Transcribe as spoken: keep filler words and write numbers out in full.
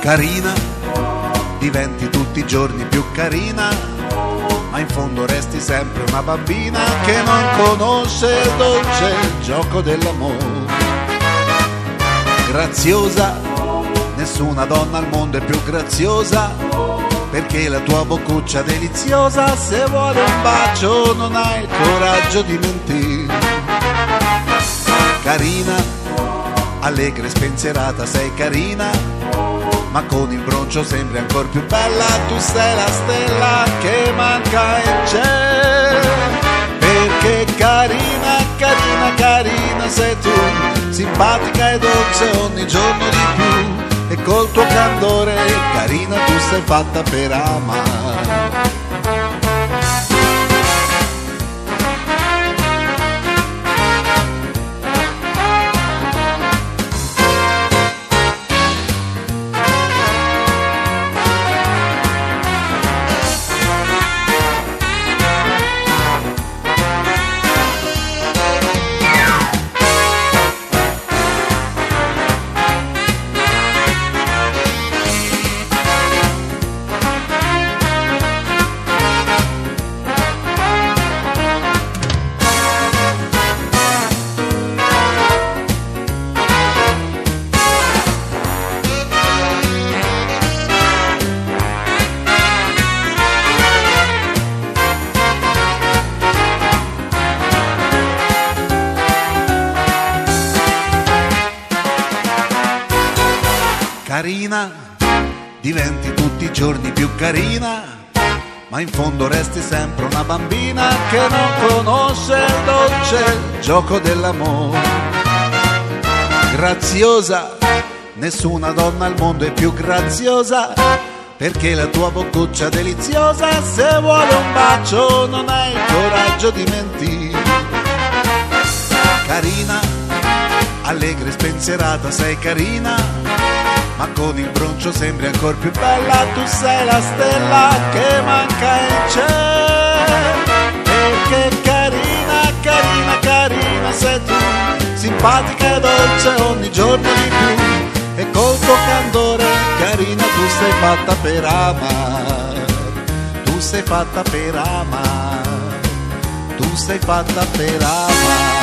Carina, diventi tutti i giorni più carina, ma in fondo resti sempre una bambina che non conosce il dolce gioco dell'amore. Graziosa, nessuna donna al mondo è più graziosa, perché la tua boccuccia deliziosa, se vuole un bacio non hai il coraggio di mentire. Carina, allegra e spensierata sei carina, ma con il broncio sembri ancora più bella, tu sei la stella che manca in cielo. Perché carina, carina, carina sei tu, simpatica e dolce ogni giorno di più, e col tuo candore carina tu sei fatta per amare. Carina, diventi tutti i giorni più carina, ma in fondo resti sempre una bambina che non conosce il dolce gioco dell'amore. Graziosa, nessuna donna al mondo è più graziosa, perché la tua boccuccia deliziosa, se vuole un bacio non hai il coraggio di mentire. Carina, allegra e spensierata sei carina, ma con il broncio sembri ancora più bella, tu sei la stella che manca in cielo. Perché carina, carina, carina sei tu, simpatica e dolce ogni giorno di più, e col tuo candore carina tu sei fatta per amare, tu sei fatta per amare, tu sei fatta per amare.